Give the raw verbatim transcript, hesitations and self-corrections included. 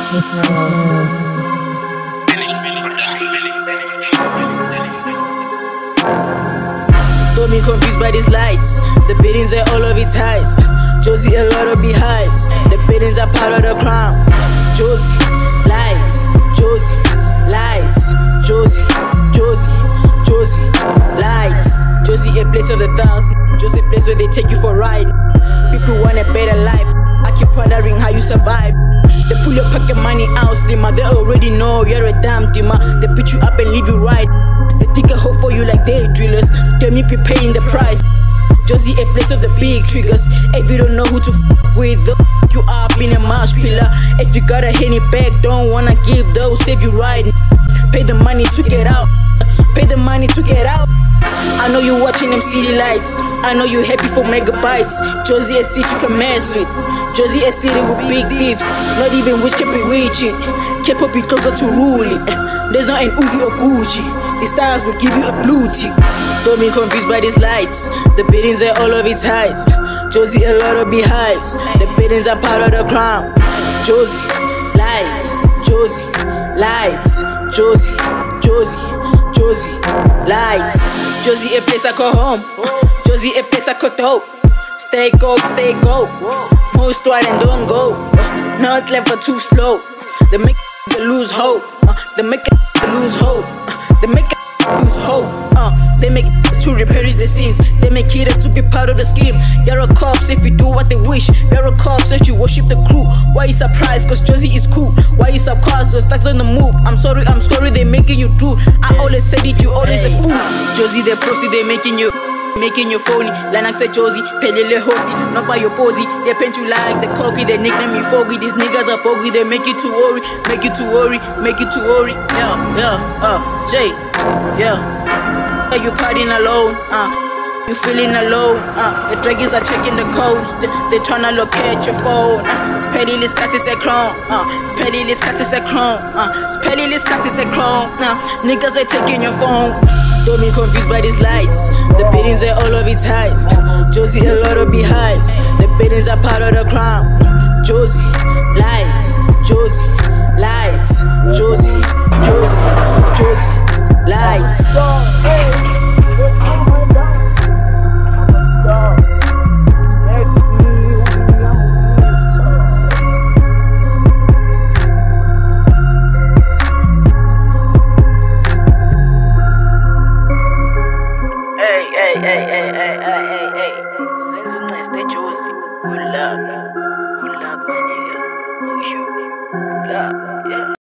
Got me confused by these lights. The buildings are all of its heights. Josie, a lot of beehives. The buildings are part of the crown. Josie, lights. Josie, lights. Josie, Josie, Josie, lights. Josie, a place of the thousand. Josie, a place where they take you for a ride. People want a better life. I keep wondering how you survive. They pull your pocket money out, slimmer. They already know you're a damn dimmer. They beat you up and leave you right. They dig a hole for you like they drillers. Tell me, paying the price. Josie, a place of the big triggers. If you don't know who to f with, the f you up in a marsh pillar. If you got a henny bag, don't wanna give those, save you right. Pay the money to get out. Pay the money to get out. I know you watching them city lights. I know you happy for megabytes. Josie, a city you can mess with. Josie, a city with big thieves. Not even which can be reaching. K-pop be closer to ruling. There's not an Uzi or Gucci. The stars will give you a blue tick. Don't be confused by these lights. The buildings are all of its heights. Josie, a lot of beehives. The buildings are part of the crown. Josie, lights. Josie, lights. Josie, Josie, Josie, lights. Josie, a place I call home. Josie, a place I call dope. Stay go, stay go. Most right and don't go. Not left but too slow. They make they lose hope. Uh, they make they lose hope. Uh, they make lose hope. Uh, they make to reperish the sins. They make it to be part of the scheme. You're a corpse if you do what they wish. You're a corpse if you worship the crew. Why you surprised? Cause Josie is cool. Why you surprised? Cause stuck on the move. I'm sorry, I'm sorry, they making you do. I always said it, you always a fool. Josie, they proceed, they making you. Making your phony, Lanax say Josie, Pelele Hosi, not by your posy. They paint you like the cocky, they nickname you foggy. These niggas are foggy, they make you to worry, make you to worry, make you to worry. Yeah, yeah, uh, Jay, yeah. Are you partying alone? Uh, you feeling alone? Uh, the dragons are checking the coast, they tryna locate your phone. Uh, Spedilist cat is a crown, uh, Spedilist cat is a crown, uh, Spedilist cat is a crown. Uh, niggas they taking your phone. Don't be confused by these lights. The buildings are all of its heights. Josie, a lot of beehives. The buildings are part of the crown. Josie, lights. Josie, lights. Josie, Josie, Josie, lights. Hey, hey, hey, hey, hey, hey, hey. Since we must stay Josie, good luck. Good luck, my nigga. Oh, you. Good luck. Yeah.